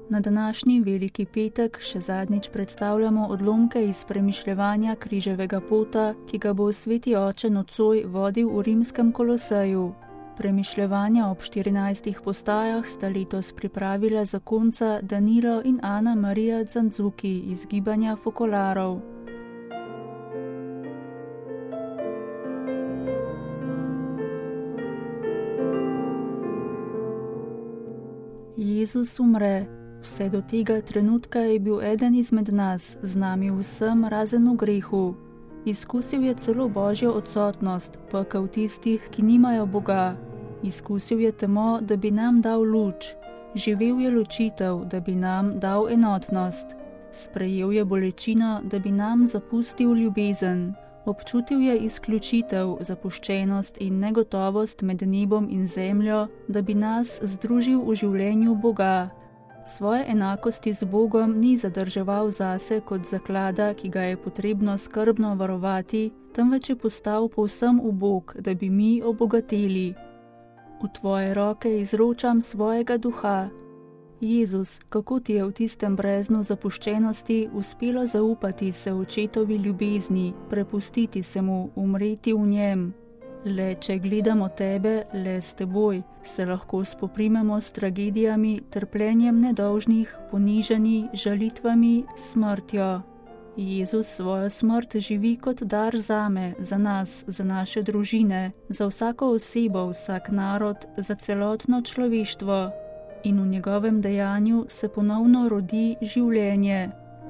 Na današnji veliki petek še zadnjič predstavljamo odlomke iz premišljevanja križevega pota, ki ga bo sveti oče nocoj vodil v rimskem Koloseju. Premišljevanja ob 14 postajah sta letos pripravila zakonca Danilo in Ana Marija Zanzuki iz gibanja Fokolarov. Jezus umre. Vse do tega trenutka je bil eden izmed nas, z nami vsem razen v grehu. Izkusil je celo Božjo odsotnost, pekel tistih, ki nimajo Boga. Izkusil je temo, da bi nam dal luč. Živel je ločitev, da bi nam dal enotnost. Sprejel je bolečino, da bi nam zapustil ljubezen. Občutil je izključitev, zapuščenost in negotovost med nebom in zemljo, da bi nas združil v življenju Boga. Svoje enakosti z Bogom ni zadrževal zase kot zaklada, ki ga je potrebno skrbno varovati, temveč je postal povsem ubog, da bi mi obogateli. V tvoje roke izročam svojega duha. Jezus, kako ti je v tistem breznu zapuščenosti uspelo zaupati se očetovi ljubezni, prepustiti se mu, umreti v njem? Le če gledamo tebe, le s teboj, se lahko spoprimemo s tragedijami, trpljenjem nedolžnih, ponižani, žalitvami, smrtjo. Jezus svojo smrt živi kot dar zame, za nas, za naše družine, za vsako osebo, vsak narod, za celotno človeštvo. In v njegovem dejanju se ponovno rodi življenje.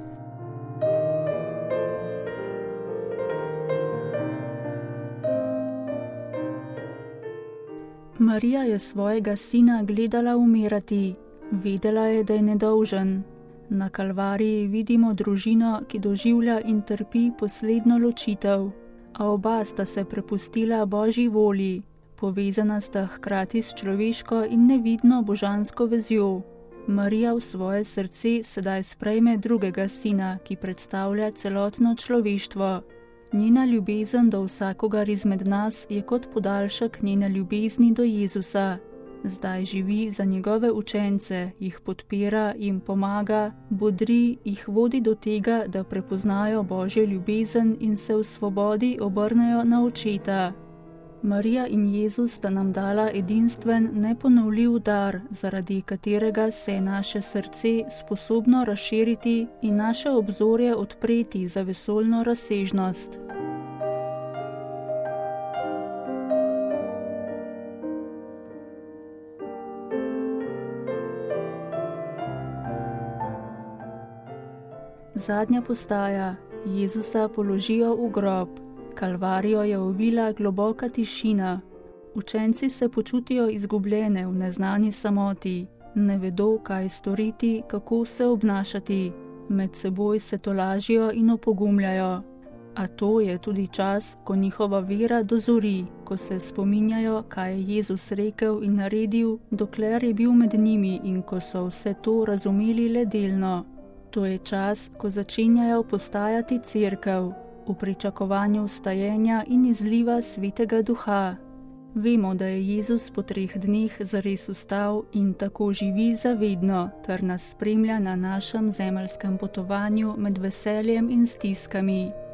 Marija je svojega sina gledala umirati, vedela je, da je nedolžen. Na Kalvariji vidimo družino, ki doživlja in trpi poslednjo ločitev, a oba sta se prepustila Božji volji. Povezana sta hkrati s človeško in nevidno božansko vezjo. Marija v svoje srce sedaj sprejme drugega sina, ki predstavlja celotno človeštvo. Njena ljubezen do vsakogar izmed nas je kot podaljšek njene ljubezni do Jezusa. Zdaj živi za njegove učence, jih podpira, jim pomaga, bodri, jih vodi do tega, da prepoznajo Božjo ljubezen in se v svobodi obrnejo na očeta. Marija in Jezus sta nam dala edinstven, neponovljiv dar, zaradi katerega se je naše srce sposobno razširiti in naše obzorje odpreti za vesoljno razsežnost. Zadnja postaja. Jezusa položijo v grob. Kalvarijo je ovila globoka tišina. Učenci se počutijo izgubljene v neznani samoti. Ne vedo, kaj storiti, kako se obnašati. Med seboj se tolažijo in opogumljajo. A to je tudi čas, ko njihova vera dozori, ko se spominjajo, kaj je Jezus rekel in naredil, dokler je bil med njimi in ko so vse to razumeli le delno. To je čas, ko začenjajo postajati cerkev, v pričakovanju vstajenja in izliva svetega duha. Vemo, da je Jezus po 3 dneh zares vstal in tako živi zavedno, ter nas spremlja na našem zemeljskem potovanju med veseljem in stiskami.